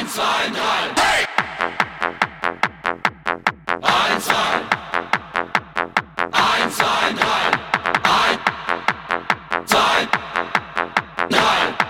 2, 3. Hey! 1, 2. 1, 2, 3. 1, 2, 3.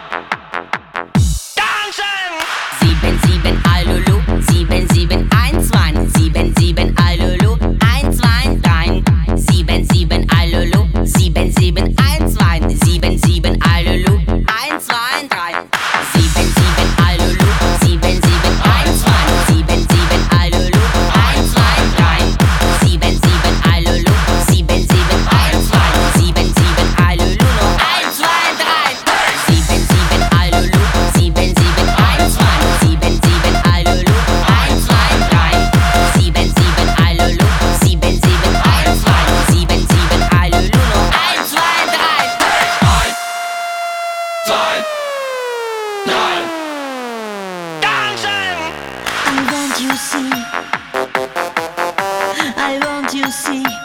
Tanzen! 7, 7, Alulu, 7, 7, 1, 2, 7, 7, Alulu, 1, 2, 3. 7, 7, Alulu, 7, 7, 1, 2, 7, 7, Alulu, 1, 2, 3. 7, 7, Alulu, 7, 7, 1, 2, 7, 7, Alulu, 1, 2, 3. 7, 7, Alulu, 7, 7, 1, 2, 7, 7, Alulu, no 1, 2, 3. 7, 7, Alulu, 7, 7, 1, 2, 7, 7, Alulu, 1, 2, 3. 7, 7, Alulu, 7, 7, 1, 2, 7, 7, Alulu, no 1, 2, 3. 1, 2, 3. Tanzen! I want you see, I want you see.